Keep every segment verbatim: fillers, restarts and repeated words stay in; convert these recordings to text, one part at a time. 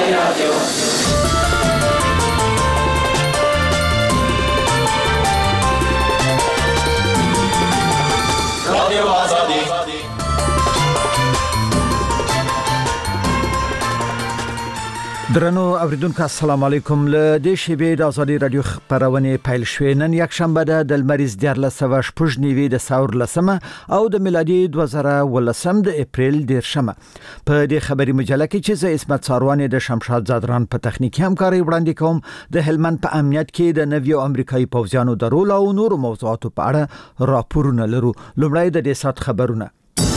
رادیو آزادی. درنو اوریدونکو السلام علیکم. له دې شیبې د ازادي رادیو خبرونه پیل شوې. نن یک شنبه ده د لمریز دیارلس سوه شپږ نیوي د ساور لسمه او د میلادي دوه زره ولسم د اپریل دیرشمه. په دې خبري مجله کې چې زه اسمت ساروان د شمشاد زادران په تخنیکی همکاري وړاندې کوم، د هلمند په امنیت کې د نویو امریکایي پوځیانو د رول او نور موضوعاتو په اړه راپورونه لرو. لومړی د دې سات خبرونه.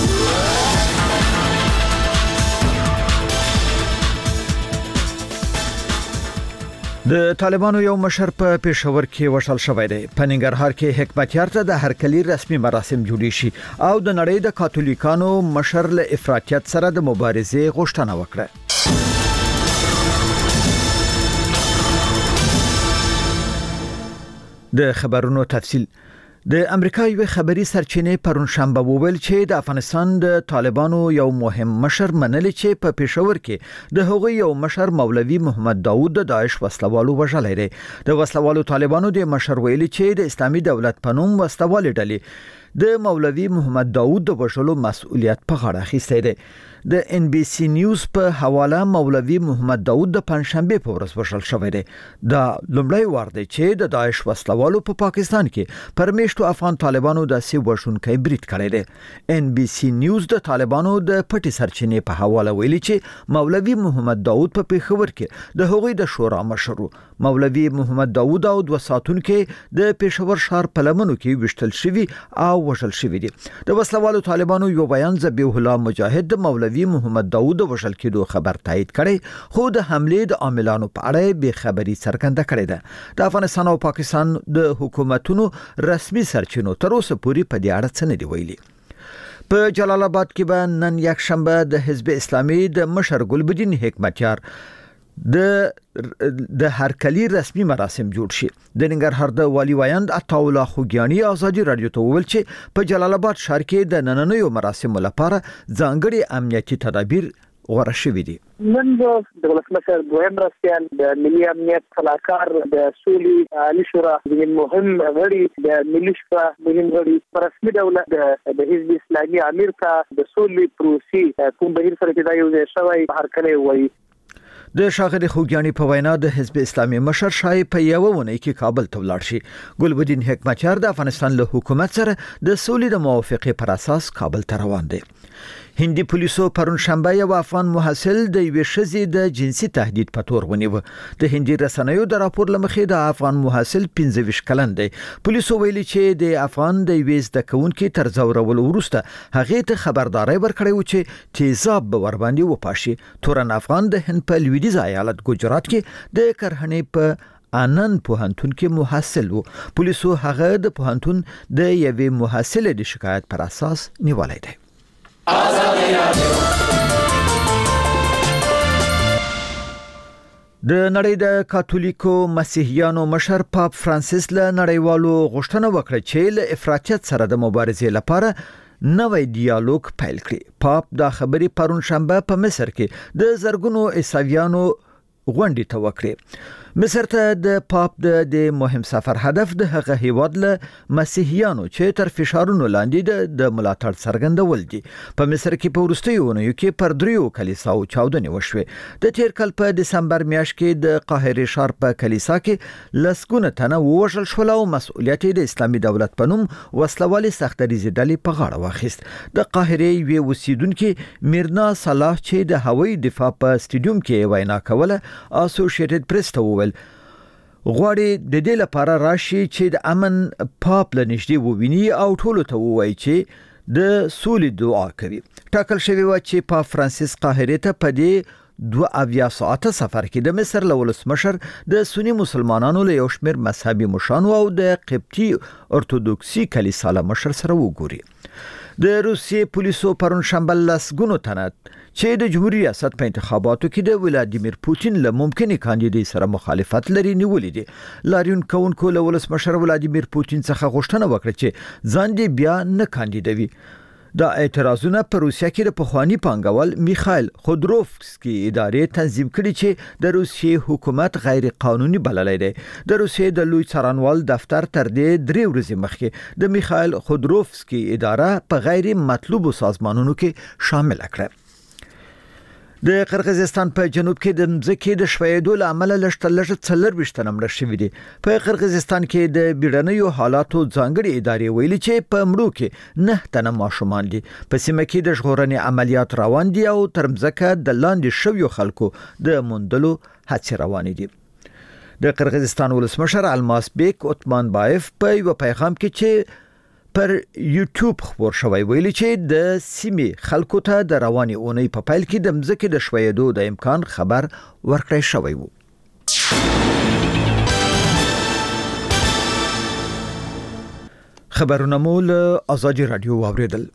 د طالبانو یو مشر په پېښور کې وشل شوی دی. په ننګرهار کې حکمتیار ته د هرکلي رسمي مراسم جوړی شي او د نړۍ د کاتولیکانو مشر له افراطیت سره د مبارزې غوښتنه وکړه. د خبرونو تفصیل. د امریکا یو خبري سرچینې پرون شنبه وویل چې د افغانستان د طالبانو یو مهم مشر منل چې په پېښور کې د هغوی یو مشر مولوي محمد داوود د داعش وسلوالو وژلای دی. د وسلوالو طالبانو د مشر ویلي چې د اسلامي دولت په نوم وسلوالې ډلې د مولوي محمد داوود د وژلو مسؤلیت په غاړه اخیستی دی. د ان بي سي نیوز په حواله مولوي محمد داوود د پنځشنبه په ورځ وژل شوی دی. دا لومړی وار دی چې د داعش وسلوالو په پاکستان کې پرمیشتو افغان طالبانو د سی وژونکي برید کړی دی. ان بي سي نیوز د طالبانو د پټي سرچینې په حواله ویلي چې مولوي محمد داوود په پېښور کې د هغوی د شورا مشر مولوي محمد داوود او د وساتونکو د پېښور شهر په لمنو کې وشتل شوی او وژل شوی دی. د وسلوالو طالبانو یو بیان ذبیح الله مجاهد د مولوي محمد داوود وژل کېدو خبر تایید کړي، خو د حملې د عاملانو په اړه به خبري څرګنده کړې ده. د افغانستان او پاکستان د حکومتونو رسمي سرچینو تر اوسه پورې په دې اړه څه نه دی ویلي. په جلال آباد کې به نن یک شنبه د حزب اسلامي د مشر ګلبدین حکمتیار د د هرکلي رسمي مراسم جوړ شي. د ننګرهار د والی وایند عطاءالله خوګیانی ازادي رادیو ته وویل چې په جلال آباد ښار کې د نننیو مراسمو لپاره ځانګړي امنیتي تدابیر غوړه شوي دي. نن د ولسمشر دویم مرستیال د ملي امنیت صلاحکار د سولې عالی شورا د مهم غړي د ملي شورا مهم غړي په رسمي ډول د حزب اسلامي امیر ته د سولې پروسې کوم بهیر سره کې دا یو ځای شوی هرکلی وایي. د ښاغلي خوګیانی په وینا د حزب اسلامي مشر شای په یو ونه کې کابل ته ولاړ شي. ګلبدین حکمتیار د افغانستان له حکومت سره د سولې د موافقې پر اساس کابل ته روان دی. هندي پولیسو پرون شنبه یو افغان محصل د یوې ښځې د جنسي تهدید په تور ونیو. د هندي رسنیو د راپور لمخې د افغان محصل پنځه ویشت کلن دی. پولیسو ویلي چې د افغان د یوې زده کوونکې تر ځورولو وروسته هغې ته خبرداري ورکړې و چې تیزاب به ور باندې وپاشي. تورن افغان د هند په لویدیځ ایالت ګجرات کې د کرهنې په آنند پوهنتون کې محصل و. پولیسو هغه د پوهنتون د یوې محصلې د شکایت پر اساس نیولای دی. د نړۍ د کاتولیکو مسیحیانو مشر پاپ فرانسیس له نړیوالو غوښتنه وکړه چې له افراطیت سره د مبارزې لپاره نوې ډیالوګ پیل کړي. پاپ دا خبرې پرون شنبه په مصر کې د زرګونو عیسویانو غونډې ته وکړې. مصر ته د پاپ د د مهم سفر هدف د هغه هیواد له مسیحیانو چې تر فشارونو لاندې د ملاتړ څرګندول دي. په مصر کې په وروستیو اونیو کې پر دریو کلیساو چاودنې وشوې. د تیر کال په دسمبر میاشت کې د قاهره ښار په کلیسا کې لسګونه تنه ووژل شول او مسؤلیت د اسلامي دولت په نوم وسلوالي سختدریزې ډلې په غاړه واخیست. د قاهره یو اوسیدونکو میرنا صلاح چې د هوایي دفاع په سټیډیوم کې وینا کوله اسوسییټډ پریس ته وویل غواړي د دې لپاره راشي چې د امن پاپ له نږدې وویني او ټولو ته ووایي چې د سولې دعا کوي. ټاکل شوی و چې پاپ فرانسیس قاهره ته په دې دوه اویا ساعته سفر کې د مصر له ولسمشر د سنی مسلمانانو له یو شمېر مذهبي مشرانو او د قبطي ارتودوکسي کلیسا له مشر سره وګوري. د روسیې پولیسو پرون شنبه لسګونو تنه چې د جمهوریت ریاست په انتخاباتو کې د ولادیمیر پوتین له ممکنه کاندیدي سره مخالفت لري نیولې دي. لاریون کونکو له ولسمشر ولادیمیر پوتین څخه غوښتنه وکړه چې ځان دې بیا نه کاندیدوي. دا اعتراضونه په روسیه کې د پخوانی پانګوال میخایل خودروفسکی ادارې تنظیم کړي چې د روسیې حکومت غیر قانوني بللی دی. د روسیې د لوی څارنوال دفتر تر دې درې ورځې مخکې د میخایل خودروفسکی اداره په غیر مطلوبو سازمانونو کې شامل کړه. د قرغیزستان په جنوب کې د مځکې د شویدو له امله لږ لږ څلور ویشت تنه مړه شوي دي. په قرغیزستان کې د بیړنیو حالاتو ځانګړي ادارې ویلي چې په مړو کې نه تنه ماشومان دي. په سیمه کې د ژغورنې عملیات روان دي او تر مځکه د لاندې شویو خلکو د موندلو هڅې روانې دي. د قرغیزستان ولسمشر الماس بیک اوتمانبایف په یو پیغام کې چې پر یوټیوب خبر شوی ویلي چې د سیمې خلکو ته د رواني اونۍ په پیل کې د مځکې د شویدو د امکان خبر ورکړی شوی و. خبرونه مو له آزادي رادیو واوریدل.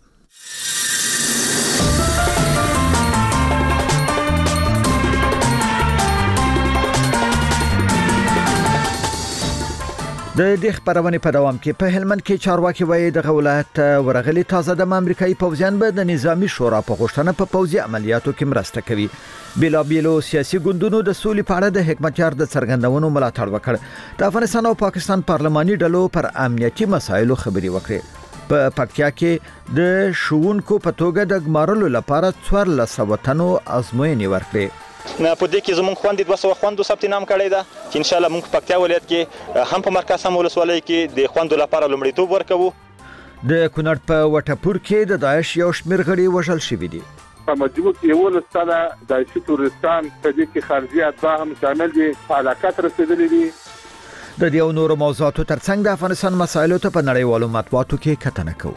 د دې خبرونه په دوام کې په هلمند کې چارواکي وایي د ولایت ورغلي تازه د امریکایي پوځیان به د نظامی شورا په غوښتنه په پوځي عملیاتو کې مرسته کوي. بلا بیلو سیاسي ګوندونو د سولې په اړه د حکمتیار د څرګندونو ملاتړ وکړ. د افغانستان او پاکستان پارلماني ډلو پر امنیتي مسایلو خبري وکړې. په پکتیا کې د شوونکو په توګه د ګمارلو لپاره څوارلس وطنو ازموینې ورکړې. نه په دې کې زموږ خوندې دوه سوه خوندو ثبت نام کړی ده چې ان شاء الله موږ په پکتیا ولایت کې هم په مرکز هم ولسوالۍ کې د خوندو لپاره لومړیتوب ورکوو. د کونړ په وټپور کې د داعش یو شمېر غړي وژل شوي دي. په مجموع کې یو لسته داعشي تورستان په دې کې خارجي اتباع هم شامل دي، حالات رسیدلي دي. د دې نورو موضوعاتو ترڅنګ د افغانستان مسایلو ته په نړیوالو مطبوعاتو کې کتنه کوو.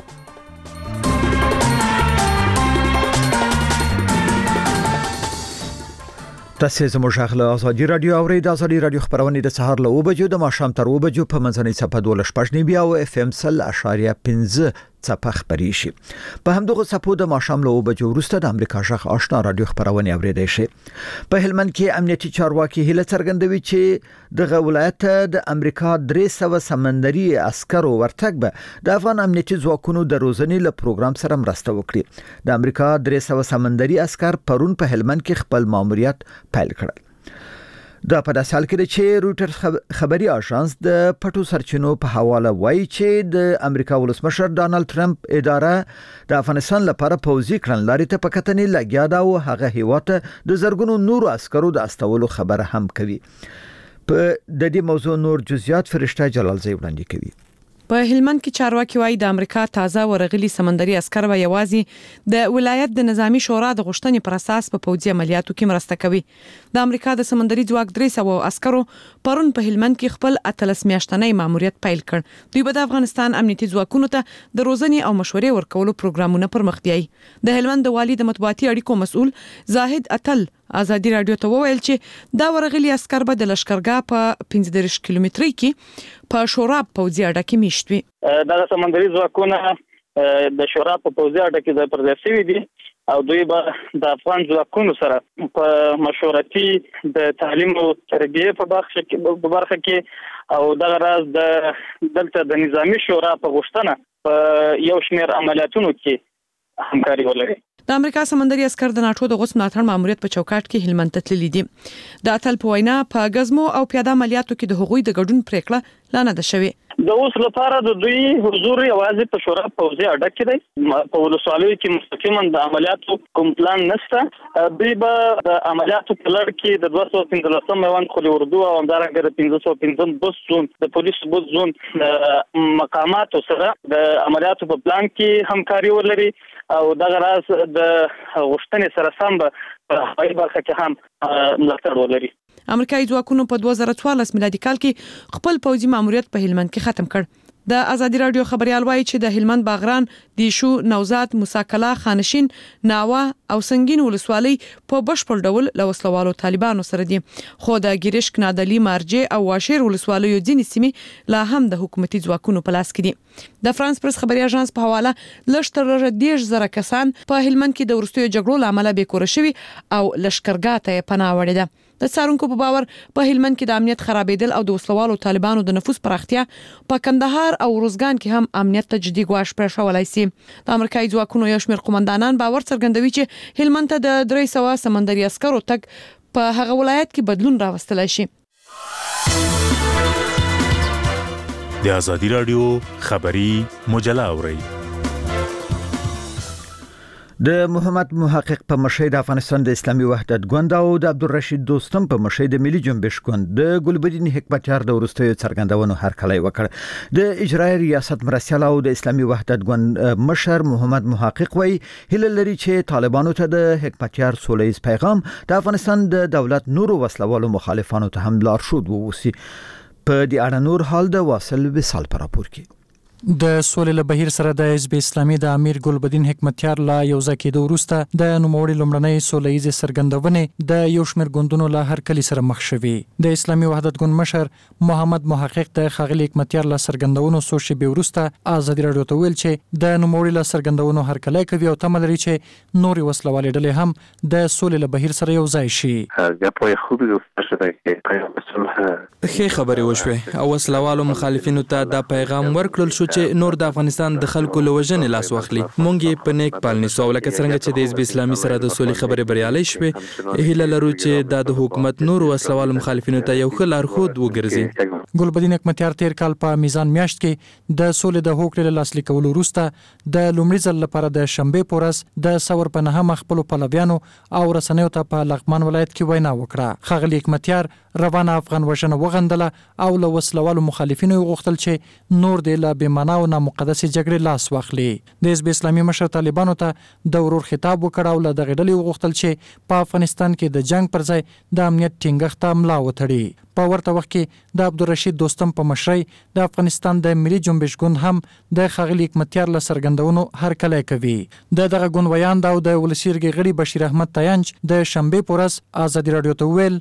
تاسو زموږ غږ آزادي رادیو اورئ. د آزادي رادیو خبرونه د سهار له اوه بجو د ماښام تر اوه بجو په منځنۍ صفحه دولس پښنی بیا او اف ام سل اشاریه پنځه صفحه خبري شي. په همدغه صفحو د ماښام له اوه بجو وروسته د امریکا غږ آشنا رادیو خبرونه اوریدئ شي. په هلمند کې امنیتي چارواکي هله څرګندوي چې د ولایت د امریکا درې سوه سمندري عسکرو ورتګ به د افغان امنیتي ځواکونو د روزنې له پروګرام سره مرسته وکړي. د امریکا درې سوه سمندري عسكر پرون په هلمند کې خپل ماموریت پیل کړل. دا په داسې حال کې چې روټر خبري اژانس د پټو سرچینو په حواله وایي چې د امریکا ولسمشر ډانلډ ټرمپ اداره د افغانستان لپاره پوځي کړنلارې ته په کتنې لګیا ده او هغه هیواد د زرګونو نورو عسکرو د استولو خبره هم کوي. په د دې موضوع نور جزئیات فرشته جلالزی وړاندې کوي. په هلمند کې چارواکي وایي د امریکا تازه ورغلي سمندري عسكر به یوازې د ولایت د نظامی شورا د غوښتنې پر اساس په پوځي عملیاتو کې مرسته کوي. د امریکا د سمندري ځواک درې سوه عسکرو پرون په هلمند کې خپل اتلس میاشتنی ماموریت پیل کړ. دوی به د افغانستان امنیتي ځواکونو ته د روزنې او مشورې ورکولو پروګرامونه پرمخ بیاي. د هلمند د والي د مطبوعاتي اړیکو مسؤل زاهد اتل آزادي رادیو ته وویل چې دا ورغلي عسكر به د لشکرګاه په پنځه دېرش کیلومتري کې په شوراب پوځي اډه کې میشت وي. دا سمندري ځواکونه د شوراب په پوځي اډه کې ځای پر ځای شوي دي او دوی به د افغان ځواکونو سره په مشورتي د تعلیم او تربیه په برخه کې په برخه کې او دغه راز د دلته د نظامی شورا په غوښتنه په یو شمېر عملیاتونو کې همکاري ولري. د امریکا سمندري عسكر د ناتو د غوڅ ملاتړ ماموریت په چوکاټ کې هلمند ته تللي دي. د اتل په وینا په غزمو او پیاده عملیاتو کې د هغوی د ګډون پریکړه لانه ده شوی. د اوس لپاره د دوی حضور یوازې په شورا پوځي اډه کې دی. په ولسوالیو کې مستقیما د عملیاتو کوم پلان نشته. دوی به د عملیاتو په لړ کې د دوه سوه پنځلسم میوند خولي اردو او همدارنګه د پنځه سوه پنځم بوس زون د پولیسو بوس زون د مقاماتو سره د عملیاتو په پلان کې همکاري ولري او دغه راز د غوښتنې سره سم په هغه برخه کې هم ملاتړ ولري. امریکایي ځواکونو په دوه زره څوارلس میلادي کال کې خپل پوځي ماموریت په هلمند کې ختم کړ. د آزادي رادیو خبريال وایي چې د هلمند باغران، دیشو، نوزاد، موساکلا، خانشین، ناوه او سنگین ولسوالۍ په بشپړ ډول له وسلوالو طالبانو سره دي. خو د ګریشک، نادلی، مارجه او واشیر ولسوالیو ځینې سیمې لا هم د حکومتي ځواکونو په لاس کې دي. د فرانس پریس خبري اژانس په حواله لږ تر لږه دېرش زره کسان په هلمند کې د وروستیو جګړو له امله بېکوره شوي او لشکرګاه ته پناه وړې ده. د څارونکو په باور په هلمند کې د امنیت خرابېدل او د وسلوالو طالبانو د نفوذ پراختیا په کندهار ننګرهار او روزګان کې هم امنیت ته جدي ګواښ پیښ شولای شي. د امریکایي ځواکونو یو شمېر قومندانان باور څرګندوي چې هلمند ته د درې سوه سمندري عسکرو تګ په هغه ولایت کې بدلون راوستلی شي. د آزادي رادیو خبری مجله اورئ. د محمد محقق په مشرۍ د افغانستان د اسلامي وحدت ګوند او د عبدالرشید دوستم په مشرۍ د ملي جنبش ګوند د ګلبدین حکمتیار د وروستیو څرګندونو هرکلی وکړ. د اجرایي ریاست مرستیال او د اسلامي وحدت ګوند مشر محمد محقق وایي هیله لري چې طالبانو ته د حکمتیار سولهییز پیغام د افغانستان د دولت نورو وسلوالو مخالفانو ته هم لارښود ووسی. په دې اړه نور حال د واصل وصال پر راپور کې د سولې له بهیر سره د حزب اسلامي د امیر ګلبدین حکمتیار لا یو ځکه د وروسته د نوموړي لومړنۍ سولهییز سرګندونې د یو شمېر ګوندونو له هرکلی سره مخ شوي. د اسلامي وحدت ګوند مشر محمد محقق د ښاغلي حکمتیار له سرګندونو څو شېبې وروسته ازادي راډیو ته ویل چې د نوموړي له سرګندونو هرکلی کوي او تمه لري چې نورې وسلوالې ډلې هم د سولې له بهیر سره یو ځای شي. ښه خبرې وشوې او وسلوالو مخالفینو ته دا پیغام ورکړل شو چې نور د افغانستان د خلکو له وژنې لاس واخلي. مونږ یې په نیک پال نیسو او لکه څنګه چې د حزب اسلامي سره د سولې خبرې بریالۍ شوې هیله لرو چې دا د حکومت نور وسلوالو مخالفینو ته یو ښه لارښود وګرځي. ګلبدین حکمتیار تیر کال په میزان میاشت کې د سولې د هوکړې له لاسلیک کولو وروسته د لومړي ځل لپاره د شنبې په ورځ د ثور په نهمه خپلو پلویانو او رسنیو ته په لغمان ولایت کې وینا وکړه. ښاغلي حکمتیار روانه افغان وژنه وغندله او له وسلوالو مخالفینو غوښتل چې نور د لا بېمانا او نامقدسې جګړې لاس واخلي. د حزب اسلامي مشر طالبانو ته د ورور خطاب وکړ او له دغې ډلې وغوښتل چې په افغانستان کې د جنگ پر ځای د امنیت ټینګښت ته ملا وتړي. په ورته وخت کې د عبدالرشید دوستم په مشرۍ د افغانستان د ملي جنبش ګوند هم د ښاغلي حکمتیار له څرګندونو هرکلی کوي. د دغه ګوند ویاند او د ولسي جرګې غړي بشیر احمد تاینج د شنبې په ورځ ازادي راډیو ته وویل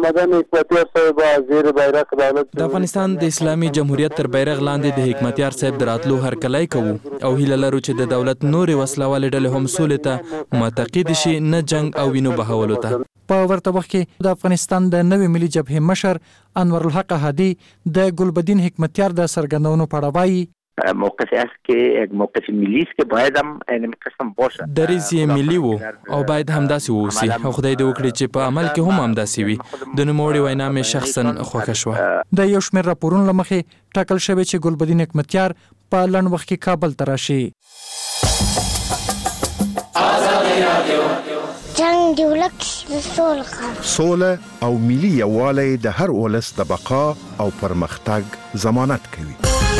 د افغانستان د اسلامي جمهوریت تر بیرغ لاندې د حکمتیار صاحب د راتلو هرکلی کوو او هیله لرو چې د دولت نورې وسلوالې ډلې هم سولې ته معتقد شي نه جنگ او وینو بهولو ته. په ورته وخت کې د افغانستان د نوې ملي جبهې مشر انور الحق هادي د ګلبدین حکمتیار د سرګندونو په اړه وایي موقف است که یک موقف ملی است که باید هم این قسم باشه. دریځ یې ملي وو او باید همداسې ووسی او خدای دې وکړي چې په عمل کې هم همداسې وي. د نوموړي وینا مې شخصا خوښه شوه. د یو شمېر راپورونو له مخې ټاکل شوی چې ګلبدین حکمتیار په لنډ وخت کې کابل ته راشي. جنگ دی ولک د سولې سوله او ملي یووالی د هر ولس د بقا او پرمختګ ضمانت کوي.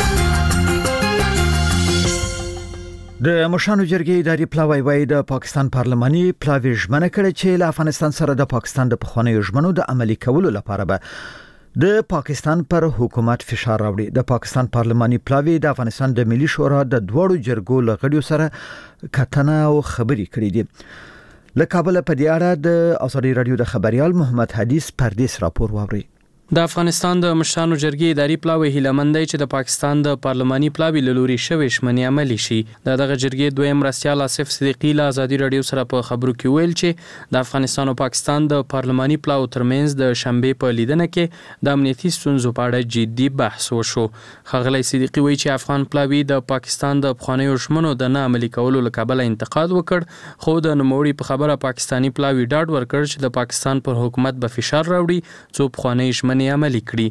د مشرانو جرګې اداري پلاوی وایي د پاکستان پارلماني پلاوی ژمنه کړې چې له افغانستان سره د پاکستان د پخوانیو ژمنو د عملي کولو لپاره به د پاکستان پر حکومت فشار راوړي. د پاکستان پارلماني پلاوی د افغانستان د ملي شورا د دوړو جرګو له غړیو سره کتنه او خبري کړې دي. له کابل په دې اړه د ازادي رادیو د خبريال محمد حدیث پردیس راپور واوري. د افغانستان د مشرانو جرګې اداري پلاوی هیلمند دی چې د پاکستان د پارلماني پلاوی له لوري شوې ژمنې عملي شي. د دغه جرګې دویم مرستیال آصف صدیقي له ازادي رادیو سره په خبرو کې ویل چې د افغانستان او پاکستان د پارلماني پلاو ترمنځ د شنبې په لیدنه کې د امنیتي ستونزو په اړه جدي بحث وشو. ښاغلی صدیقي وایي چې افغان پلاوی د پاکستان د پخوانیو ژمنو د نه عملي کولو له کبله انتقاد وکړ خو د نوموړي په خبره پاکستاني پلاوی ډاډ ورکړ چې د پاکستان پر حکومت به فشار راوړي څو پخوانۍ ژمنې عملي کړي.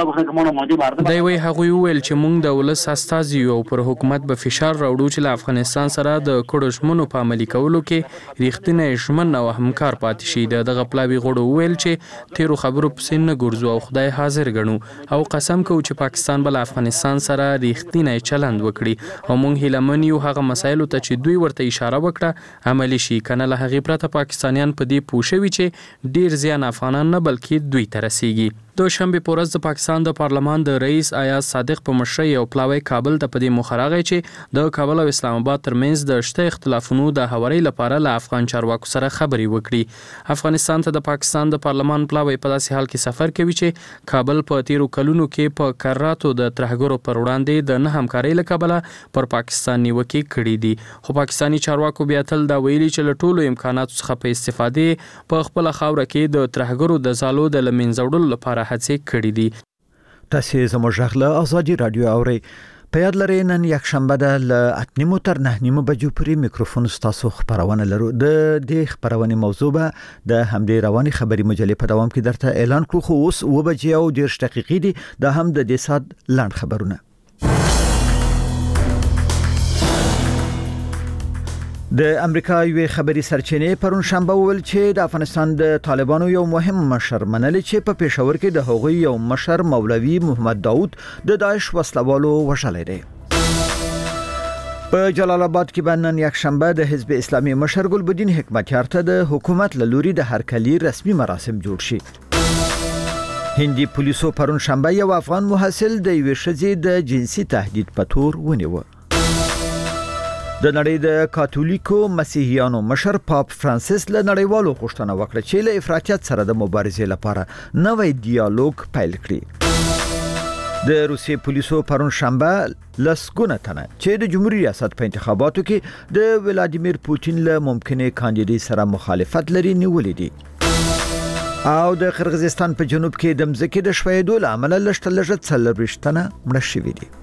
دی وایي هغوی وویل چې موږ د ولس استازي یو او پر حکومت به فشار راوړو چې له افغانستان سره د کړو ژمنو په عملي کولو کې رښتینی ژمن او همکار پاتې شي. د دغه پلاوي غړو وویل چې تیرو خبرو پسې نه ګرځو او خدای حاضر ګڼو او قسم کوو چې پاکستان به له افغانستان سره رښتینی چلند وکړي او موږ هیلهمن یو هغه مسایلو ته چې دوی ورته اشاره وکړه عملي شي. کنه له هغې پرته پاکستانیان په دې پوه شوي چې ډیر زیان افغانان نه بلکې دوی ته رسیږي. د شنبې په ورځ د پاکستان د پارلمان د رئیس ایاز صادق په مشرۍ یو پلاوی کابل ته په دې موخه راغی چې د کابل او اسلام آباد ترمنځ د شته اختلافونو د هواري لپاره له افغان چارواکو سره خبرې وکړي. افغانستان ته د پاکستان د پارلمان پلاوی په داسې حال کې سفر کوي چې کابل په تیرو کلونو کې په کراتو د ترهګرو پر وړاندې د نه همکارۍ له کبله پر پاکستان نیوکې کړې دي. خو پاکستاني چارواکو بیا تل دا ویلي چې له ټولو امکاناتو څخه په استفادې په خپله خاوره کې د ترهګرو د ځالو د له منځه وړلو لپاره هڅې کړې دي. تاسو زموږ غږ له ازادي رادیو اورئ. په یاد لرئ نن یک شنبه ده له اته نیمو تر نه نیمو بجو پورې میکروفون ستاسو خبرونه لرو. د دې خبرونه موضوع به د همدې رواني خبري مجلې په دوام کې درته اعلان کړو، خو اوس و بجې او ډېر دقیقې دي. دا هم د دې سات لاند خبرونه. د امریکا یو خبري سرچینې پرون شنبه ویل چې د افغانستان د طالبانو یو مهم مشر منل چې په پېښور کې د هغوی یو مشر مولوي محمد داوود د داعش وسلوالو وژلی دی. په جلال آباد کې باندې یک شنبه د حزب اسلامي مشر ګلبدین حکمتیار ته د حکومت له لوري د هرکلي رسمي مراسم جوړ شي. هندي پولیسو پرون شنبه یو افغان محصل د یوې ښځې د جنسي تهدید په تور ونیو. د نړۍ د کاتولیکو مسیحیانو مشر پاپ فرانسیس له نړیوالو غوښتنه وکړه چې له افراطیت سره د مبارزې لپاره نوې ډیالوګ پیل کړي. د روسیې پولیسو پرون شنبه لسګونه تنه چې د جمهوریت ریاست په انتخاباتو کې د ولادیمیر پوتین له ممکنه کاندیدای سره مخالفت لري نیولې دي. او د قرغیزستان په جنوب کې د مځکې د شویدو له امله لږ لږ څلور تنه مړه شوي دي.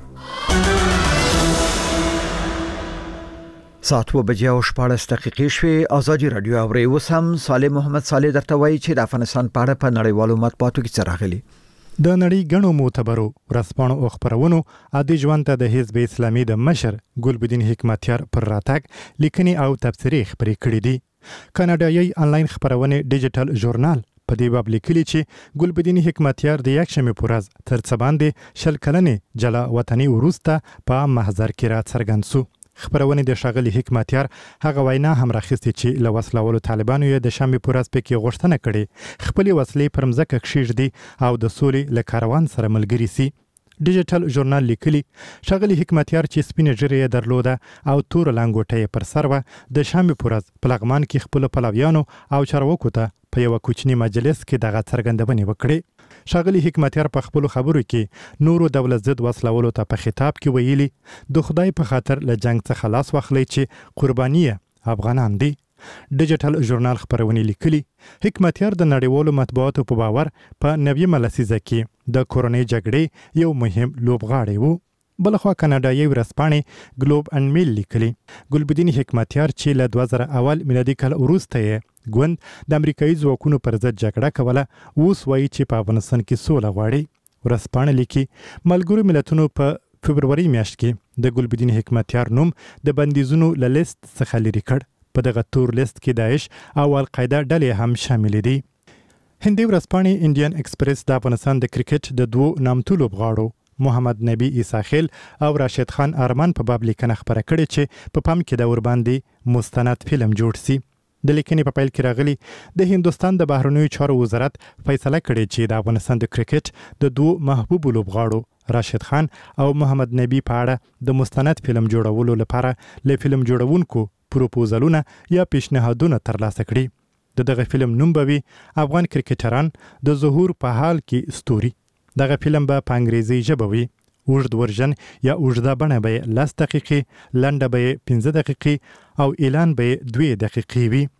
ساعت و بجې او شپاړس دقیقې شوې. ازادي رادیو اوري. اوس هم صالح محمد صالح درته وایي چې د افغانستان په اړه په نړیوالو مطبوعاتو کې څه راغلي. د نړۍ غنو معتبرو رسپانو او خبرونو عادي ژوند ته د حزب اسلامي د مشر ګلبدین حکمتیار پر راتګ لیکنې او تبصرې خبرې کړې دي. کاناډایي انلاین خبرونه ډیجیټل ژورنال په دې باب لیکلي چې ګلبدین حکمتیار د یک شنبه پر ورځ تر څه باندې شل کلنې جلا وطني وروسته په محضر کې را څرګند شو. خبرونه د شاغلي حکمتیار هغه وینا هم راخستې چې له وسلوالو طالبانو یې د شنبه پر ورځ پکې غوښتنه کړې خپل وسلې پر مځکه کښېږدي او د سولې له کاروان سره ملګری سي. ډیجیټل ژورنال لیکلي شاغلي حکمتیار چې سپینه ژیره درلوده او تور لنګوټه پر سر و د شنبه پر ورځ په لغمان کې خپل پلویانو او چارواکو ته په یو کوچنی مجلس کې دغه څرګندونه وکړه. شاغلي حکمتیار په خپل خبرو کې نورو دولت ضد وسلوالو ته په خطاب کې ویلي د خدای په خاطر له جنگ څخه خلاص واخلي چې قرباني افغانان دي. ډیجیټل ژورنال خبرونه لیکلي حکمتیار د نړیوالو مطبوعاتو په باور په نویمه لسیزه کې د کورونی جګړې یو مهم لوبغاړی وو. بلخوا کاناډایي ورځپاڼې ګلوب اند میل لیکلي ګلبدین حکمتیار چې له دوه زره اول میلادي کال وروسته یې ګوند د امریکایي ځواکونو پر ضد جګړه کوله اوس وایي چې په افغانستان کې سوله غواړي. ورځپاڼه لیکي ملګرو ملتونو په فبروري میاشت کې د ګلبدین حکمتیار نوم د بندیزونو له لیست څخه لرې کړ. په دغه تور لیست کې داعش او القاعده ډلې هم شامل دي. هندي ورځپاڼې انډین ایکسپریس د افغانستان د کرکټ د دوو نامتو لوبغاړو محمد نبی عیسی خیل او راشد خان ارمان په باب لیکنه خبره کړې چې په پام کې د ور باندې مستند فلم جوړ سي. د لیکنې په پیل کې راغلي د هندستان د بهرنیو چارو وزارت فیصله کړې چې د افغانستان د کرکټ د دوه محبوب لوبغاړو راشد خان او محمد نبی په اړه د مستند فلم جوړولو لپاره له فلم جوړونکو پروپوزلونه یا پیشنهادونه ترلاسه کړي. د دغه فلم نوم به وي افغان کرکټران د ظهور په حال کې ستوري. دغه فلم به په انګریزي ژبه وي. اوږد ورژن یا اوږده بڼه به لس دقیقې، لنډه به پنځه دقیقې او اعلان به دوه دقیقې وي.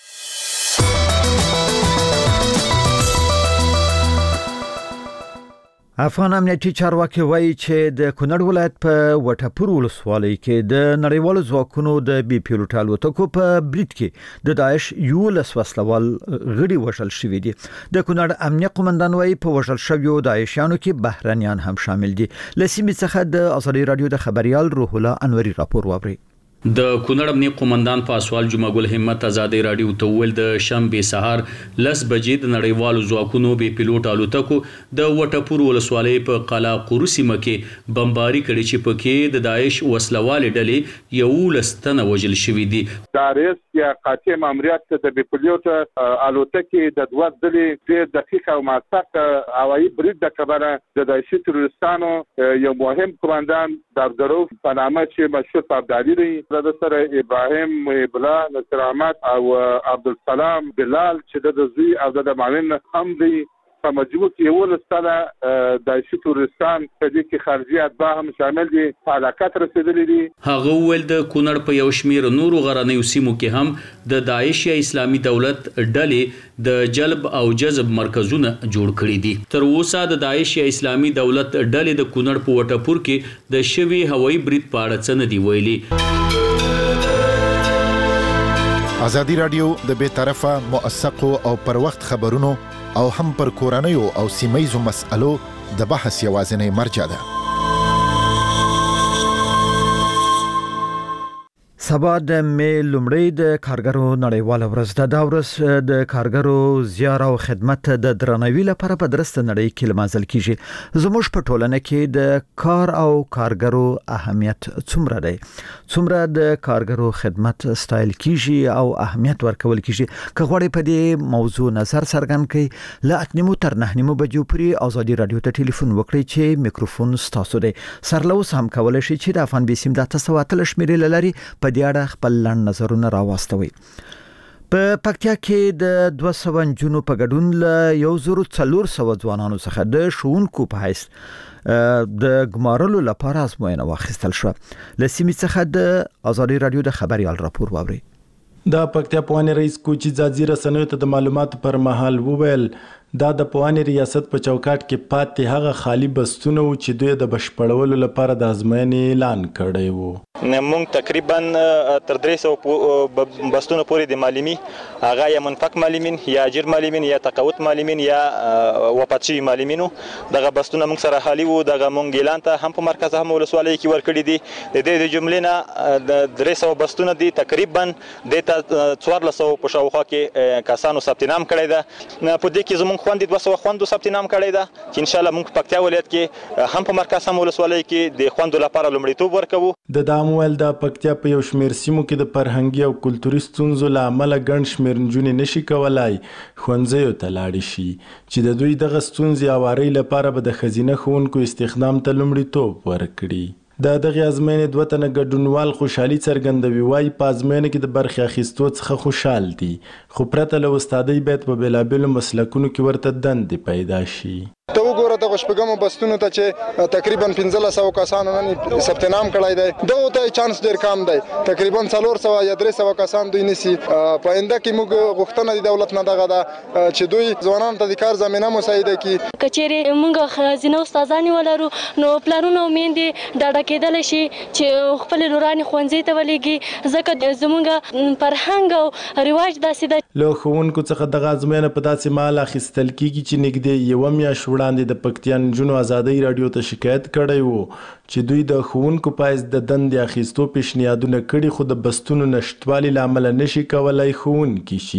افغان امنیتي چارواکي وایي چې د کونړ ولایت په وټپور ولسوالۍ کې د نړیوالو ځواکونو د بي پیلوټ الوتکو په برید کې د داعش یو لس وسلوال غړي وژل شوي دي. د کونړ امنیه قومندان وایي په وژل شویو داعشیانو کې بهرنیان هم شامل دي. له سیمې څخه د ازادي رادیو د خبريال روح الله انوري راپور واوري. د کونړ امنیه قومندان پاسوال جمعه ګل همت ازادي رادیو ته ویل د شنبه سهار لس بجې د نړیوالو ځواکونو بي پیلوټ الوتکو د وټپور ولسوالۍ په قلا قورو سیمه کې بمباري کړې چې پکې د داعش وسلوالې ډلې یو لستنه وژل شوې دي. داعش یا قاطع ماموریت د بي پیلوټ الوتکې د دوه ځلې ډېر دقیق او موثق هوایي برید د کبره د داعشي تروریستانو یو مهم قومندان دردروف په نامه چې مشهور په ابدالي دی د سره ابراهیم محب الله نصر احمد او عبدالسلام بلال چې د زوی او د معاون هم دی په مجموع کې یو لسته د داعشي تورستان په دې کې خارجي اتباع هم شامل دي، حالات رسیدلي دي. هغه ول د کونړ په یو شمیر نورو غرنیو سیمو کې هم د داعش یا اسلامي دولت ډلې د جلب او جذب مرکزونه جوړ کړي دي. تر اوسه د داعش یا اسلامي دولت ډلې د کونړ په وټپور کې د شوی هوایي برید په اړه څه نه دی ویلي. ازادي رادیو د بې طرفه موثقو او پر وخت خبرونو او هم پر کورنیو او سیمایزو مسألو د بحث یوازینی مرجع ده. سبا د مې لومړی د کارګرو نړیواله ورځ ده. دا ورځ د کارګرو زیار او خدمت د درناوي لپاره په درسته نړۍ کې لمانځل کیږي. زموږ په ټولنه کې د کار او کارګرو اهمیت څومره دی، څومره د کارګرو خدمت ستایل کیږي او اهمیت ورکول کیږي. که غواړئ په دې موضوع نظر څرګند کړئ، له اته نیمو تر نه نیمو بجو پورې ازادي رادیو ته ټلیفون وکړئ چې میکروفون ستاسو دی. سرلوس هم کولای شئ چې د افغان بیسیم د تاسو اتل شمیرې لري په دې اړه خپل لړ نظرونه راوستوي. په پکتیا کې د دوه سوه جنونو په ګډون له یو زر څلور سوه ځوانانو څخه د ښوونکو په حیث د ګمارلو لپاره ازموینه واخیستل شوه. له سیمې څخه د ازادي رادیو د خبريال راپور واورئ. د پکتیا پوهنې رئیس کوچی ځاځي رسنیو ته د معلوماتو پر مهال وویل دا د پوهنې ریاست په چوکاټ کې پاتې هغه خالی بستونه و چې دوی د بشپړولو لپاره د ازموینې اعلان کړی وو. موږ تقریبا تر درې سوه بستونه پورې د معلمي هغه یا منفق معلمین یا اجر معلمین یا تقاعد معلمین یا وفات شوي معلمینو دغه بستونه موږ سره خالی وو. دغه موږ اعلان ته هم په مرکز هم ولسوالۍ کې ورکړي دي. د دې د جملې نه د درې سوه بستونه دي، تقریبا د څوارلس سوه په شاوخوا کې کسانو ثبت نام کړی ده. په دې کې زموږ خوندې دوه سوه خوندو ثبت نام کړی ده چې ان شاء الله موږ په پکتیا ولایت کې هم په مرکز هم ولسوالۍ کې د خوندو لپاره لومړیتوب ورکوو. د دا مویل د پکتیا په یو شمیر سیمو کې د فرهنګي او کلتوري ستونزو له امله ګڼ شمیر نجونې نشي کولای ښوونځیو ته لاړې شي چې د دوی دغه ستونزې هوارۍ لپاره به د ښځینه ښوونکو استخدام ته لومړیتوب ورکړي. د دغه ازموینې دوه تنه ګډونوال خوشحالي څرګندوي، وایي په ازموینه کې د برخې اخیستو څخه خوشحال دي، خو پرته له استادۍ باید په بېلابېلو مسلکونو کې ورته دندې پیدا شي. ته وګوره دغه شپږمو بستونو ته چې تقریبا پنځلس سوه کسانو نن ثبت نام کړی دی، دغو ته چانس ډېر کم دی. تقریبا څلور سوه یا درې سوه کسان دوی نیسي. په آینده کې موږ غوښتنه د دولت نه دغه ده چې دوی ځوانانو ته د کار زمینه مساعده کړي. که چېرې موږ ښځینه استادان ولرو نو پلرونه او میندې ډاډه کېدلی شي چې خپلې لورانې ښوونځي ته ولېږي، ځکه زموږ فرهنګ او رواج داسې ده. له ښوونکو څخه دغه ازموینه په داسې مهال اخیستل کېږي چې نږدې یوه میاشت وړاندې د پکتیا نجونو ازادۍ رادیو ته شکایت کړی وو چې دوی د ښوونکو په حیث د دندې اخیستو پیشنهادونه کړي، خو د بستونو نشتوالي له امله نشي کولای ښوونکي شي.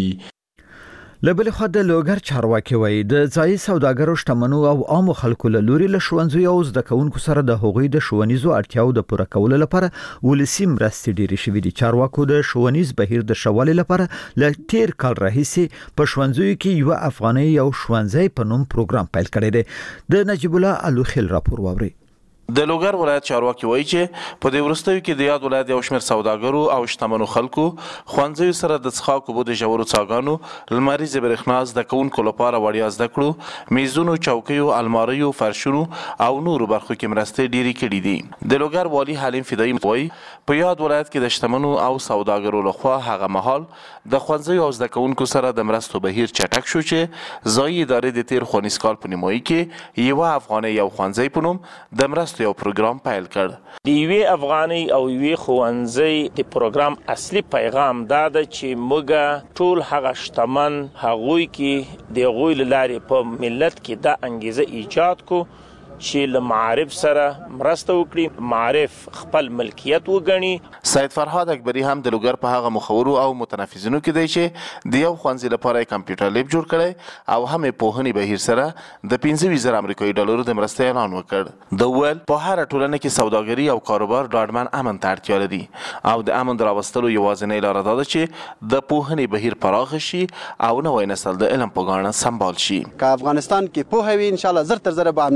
له بلې خوا د لوګر چارواکي وایي د ځایي سوداګرو شتمنو او عامو خلکو له لوري له ښوونځیو او زده کوونکو سره د هغوی د ښوونیزو اړتیاو د پوره کولو لپاره ولسي مرستې ډېرې شوې دي. چارواکو د ښوونیز بهیر د ښه والي لپاره له تیر کال راهیسې په ښوونځیو کې یوه افغانۍ یو ښوونځی په نوم پروګرام پیل کړی دی. د نجیب الله الوخیل راپور واورئ. د لوګر ولایت چارواکي وایي چې په دې وروستیو کې د یاد ولایت یو شمېر سوداګرو او شتمنو خلکو ښوونځیو سره د څښاک اوبو د ژورو څاګانو، لمریزې برېښنا، زده کوونکو لپاره وړیا زده کړو، میزونو، چوکیو، الماریو، فرشونو او نورو برخو کې مرستې ډېرې کړي دي. د لوګر والي حلیم فدایي وایي په یاد ولایت کې د شتمنو او سوداګرو لخوا هغه مهال د ښوونځیو او زده کوونکو سره د مرستو بهیر چټک شو چې ځایي ادارې د تیر ښوونیز کال په نیمایي کې یوه افغانۍ یو ښوونځی په نوم د مرستو یو پروګرام پیل کړ. د یوې افغانۍ او یوې ښوونځی د پروګرام اصلي پیغام دا ده چې موږ ټول هغه شتمن هغوی کې د هغوی له لارې په ملت کې دا انګیزه ایجاد کو چې له معارف سره مرسته وکړي، معارف خپل ملکیت وګڼي. سید فرهاد اکبري هم د لوګر په هغه مخورو او متنفذینو کې دی چې د یو ښوونځي لپاره یې کمپیوټر لیب جوړ کړی او هم یې پوهنې بهیر سره د پنځه ویشت زره امریکایي ډالرو د مرستې اعلان وکړ. د ویل په هره ټولنه کې سوداګري او کاروبار ډاډمن امن ته اړتیا لري او د امن د راوستلو یوازینۍ لاره دا ده چې د پوهنې بهیر پراخ شي او نوی نسل د علم په ګاڼه سمبال شي. که افغانستان کې پوهه وي ان شاء الله زر تر زره به امنیت راځي.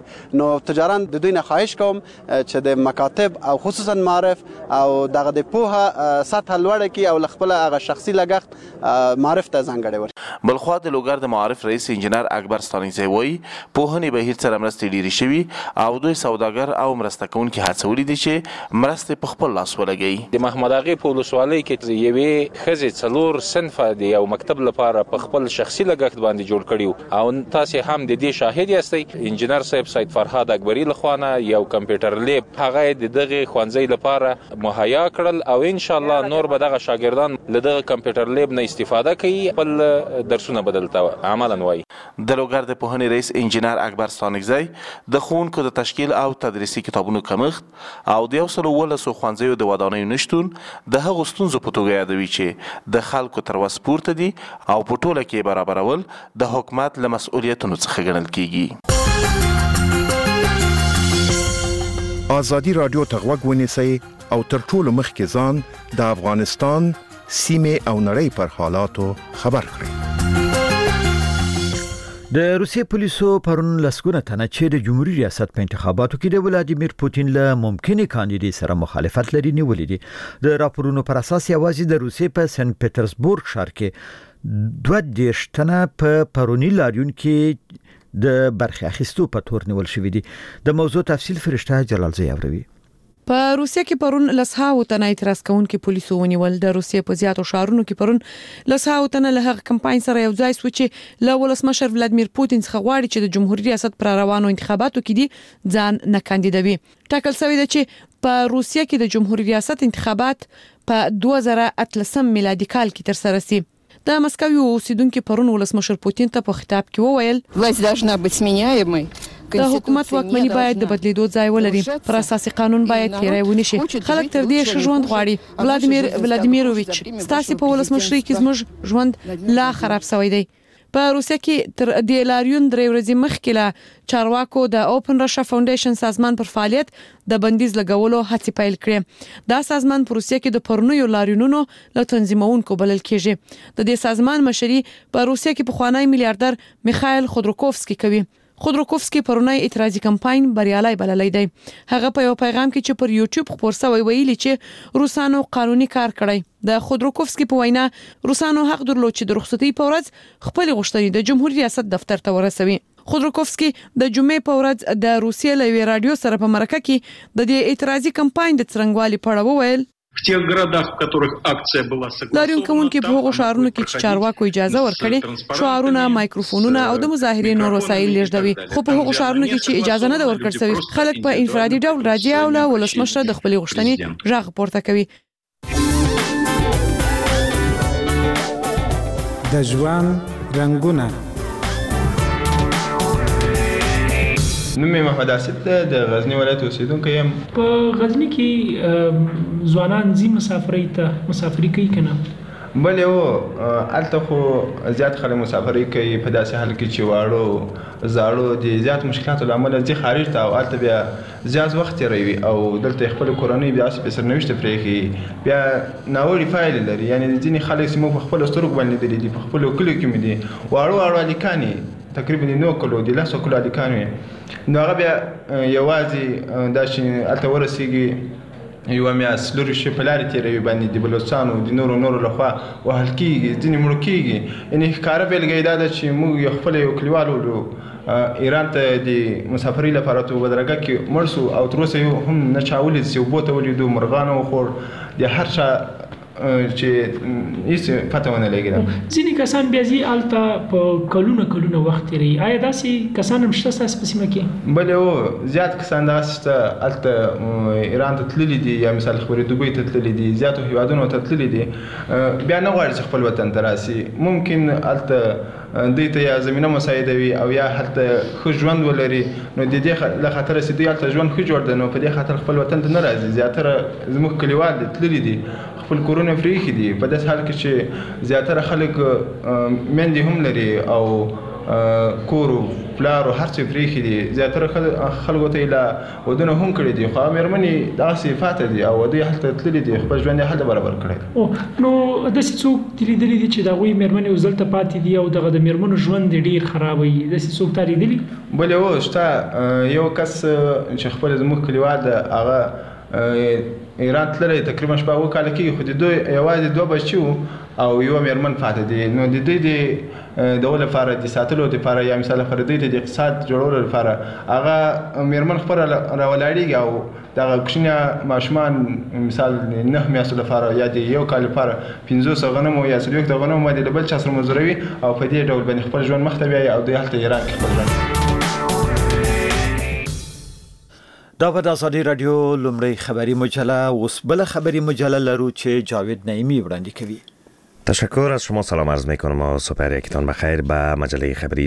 نو تجاران د دوی نه خواهش کوم چې د مکاتب او خصوصا معرف او دغه د پوهه سطح لوړه کی او خپل هغه شخصي لګښت معرف ته ځانګړی ورکړي. بلخوا د لوګر د معارف رئیس انجینر اکبر ستانکزی وایي پوهنې بهیر سره مرستې ډېرې شوي او دوی سوداګر او مرسته کوونکي هڅولي دي چې مرستې په خپل لاس ولګوي. د محمد اغې په ولسوالۍ کې یوې ښځې څلور صنفه د یو مکتب لپاره په خپل شخصي لګښت باندې جوړ کړي او تاسې هم د دې شاهد یاستئ. انجینر صاحب سید فرهاد اکبري لخوا نه یو کمپیوټر لیب هغه د دغه ښوونځي لپاره مهیا کړل او ان شاء الله نور به دغه شاګردان له دغه کمپیوټر لیب نه استفاده کوي خپل درسونه بدلته عملاً وایي. د لوګر د پوهنې رئیس انجینر اکبر ستانکزی د ښوونکو د تشکیل او تدریسي کتابونو کمښت او د یو سل اوولسو ښوونځیو د ودانیو نشتون د هغو ستونزو په توګه یادوي چې د خلکو تر وس پورته دي او په ټوله کې برابرول د حکومت له مسؤلیتونو څخه ګڼل کیږي. ازادي راډیو ته غوږ ونیسئ او تر ټولو مخکې ځان د افغانستان سیمې او نړۍ پر حالاتو خبر کړئ. د روسیې پولیسو پرون لسګونه تنه چې د جمهوریت ریاست په انتخاباتو کې د ولادیمیر پوتین له ممکنه کاندیدي سره مخالفت لري نیولې دي. د راپورونو پر اساس یوازې د روسیې په سنت پټرزبورګ ښار کې دوه دېرش تنه په پرونی لاریون کې د برخه اخیستو په تور نیول شوې دي. د موضوع تفصیل فرشته جلالزی اوروي. په روسیه کې پرون لسهاو تنه اعتراض کوونکي پولیسو ونیول. د روسیې په زیاتو ښارونو کې پرون لسهاو تنه له هغه کمپاین سره یو ځای سو چې له ولسمشر ولادیمیر پوتین څخه غواړي چې د جمهوریت ریاست پر روانو انتخاباتو کې دي ځان نه کاندیدوي. ټاکل شوی دی چې په روسیه کې د جمهوریت ریاست انتخابات په دوه زره اتلسم میلادي کال کې تر سره شي. د مسکو اوسیدونکو پرون ولسمشر پوتین ته په خطاب کې وویل власть должна быть сменяемой. د حکومت واکمني باید د بدلیدو ځای ولري. پر اساسي قانون باید تیری ونشي. خلک تر دې ښه ژوند غواړي. ولادیمیر ولادیمیروویچ ستاسو په ولسمشرۍ کې زموږ ژوند لا خراب شوی دی. په روسیه کې تر د لاریون درې ورځې مخکې لا چارواکو د اوپن رشا فاونډیشن سازمان پر فعالیت د بندیز لګولو هڅې پیل کړې. دا سازمان په روسیه کې د پرونیو لاریونونو له تنظیمونکو بلل کېږي. د دې سازمان مشري په روسیه کې پخوانی میلیارډر میخایل خودروکوفسکی کوي. خودروکوفسکی پرونی اعتراضي کمپاین بریالي بللی دی. هغه په یو پیغام کې چې پر یوټیوب خبر شوی ویلي چې روسانو قانوني کار کړی. د خودروکوفسکی په وینا روسانو حق درلود چې د رخصتۍ په ورځ خپل غوښتنې د جمهوریت ریاست دفتر ته ورسوي. خودروکوفسکی د جمعې په ورځ د روسیې له رادیو سره په مرکه کې د دې اعتراضي کمپاین د څرنګوالي په اړه وویل. в тех городах, в которых акция была согласована. لاریون کوونکي په هغو ښارونو کې چې چارواکو اجازه ورکړي شعارونه، مایکروفونونه او د مظاهرې نور وسایل لیږدوي. خو په هغو ښارونو کې چې اجازه نه ده ورکړل شوې خلک په انفرادي ډول راځي او له ولسمشر د خپلې غوښتنې غږ پورته کوي. د ژوند رنګونه. نوم یې محمد اسد دی، د غزنی ولایت اوسیدونکی یم. په غزنی کې ځوانان ځي مسافرۍ ته مسافري کوي که نه؟ بلې هو هلته خو زیات خلک مسافرۍ کوي په داسې حال کې چې واړو زاړو د زیات مشکلاتو له امله ځي خارج ته او هلته بیا زیات وخت تېروي او دلته یې خپلې کورنۍ بیا هسې په سرنوشته پرېښي، بیا ناوړې پایلې لري. یعنې ځینې خلک چې موږ په خپلو سترګو باندې لیدلي دي په خپلو کلیو کې مې دي واړو واړو هلکان یې تقریبا د نو کلو د لسو کلو هلکان وي، نو هغه بیا یوازې دا چې هلته ورسېږي یوه میاشت لرې شي په لارې تېروي باندې د بلوڅانو د نورو نورو لخوا وهل کېږي، ځینې مړه کېږي. یعنې ښکاره بېلګه یې دا ده چې موږ یو خپله یو کلیوال ولو ایران ته د مسافرۍ لپاره تو بدرګه کې مړ سو او تر اوسه هم نه چا ولید چې اوبو ته ولیدو، مرغانو وخوړ، د هر چا چې هیڅ پته ونه لګېده. ځینې کسان بیا ځي هلته په کلونه کلونه وخت تېروي. آیا داسې کسان هم شته ستاسو په سیمه کې؟ بلې هو زیات کسان دغسې شته. هلته ایران ته تللي دي یا مثال خبرې دوبۍ ته تللي دي، زیاتو هېوادونو ته تللي دي، بیا نه غواړي چې خپل وطن ته راسي. ممکن هلته دوی ته یا زمینه مساعده وي او یا هلته ښه ژوند ولري، نو د دې له خاطره چې دوی هلته ژوند ښه جوړ ده نو په دې خاطر خپل وطن ته نه راځي. زیاتره زموږ کلیوال دي تللي دي خپل کورونه پرېښي دي په داسې حال کې چې زیاتره خلک میندې هم لري او کور پلار هر څه پریخي دي زیاتره خلکو ته لا ودونه هم کړی دي خو مېرمنې دا صفات دي او دوی هلته تللي دي خپل ژوند هلته برابر کړی او نو د څوک تلیدلې دي چې دا وی مېرمنې وزلته پاتې دي او دغه د مېرمنو ژوند ډیر خراب وي د څوک تلیدلي بل یو شته یو کس چې خپل زموږ کلیوال د هغه ایران تللی تقریبا شپږ اوه کاله کېږي خو د دوی یوازې دوه بچي وو او یوه مېرمن پاتې دي نو د دوی د دغه لپاره د ساتلو دپاره یا مثال لپاره دوی ته د اقتصاد جوړولو لپاره هغه مېرمن خپله راولاړېږي او دغه کوچني ماشومان مثال نه میاشتو لپاره یا د یو کال لپاره پنځوس غنمو یا څلوېښت غنمو باندې له بل چا سره مزدوروي او په دې ډول باندې خپل ژوند مخته بیایي او دوی هلته ایران کې خپل ژوند دا په ازادي رادیو لومړی خبری مجله اوس بل خبری مجله لرو چې جاوید نعیمی وړاندې کوي. تشکر از شما، سلام عرض میکنم و صبح یکتان بخیر. به مجله خبری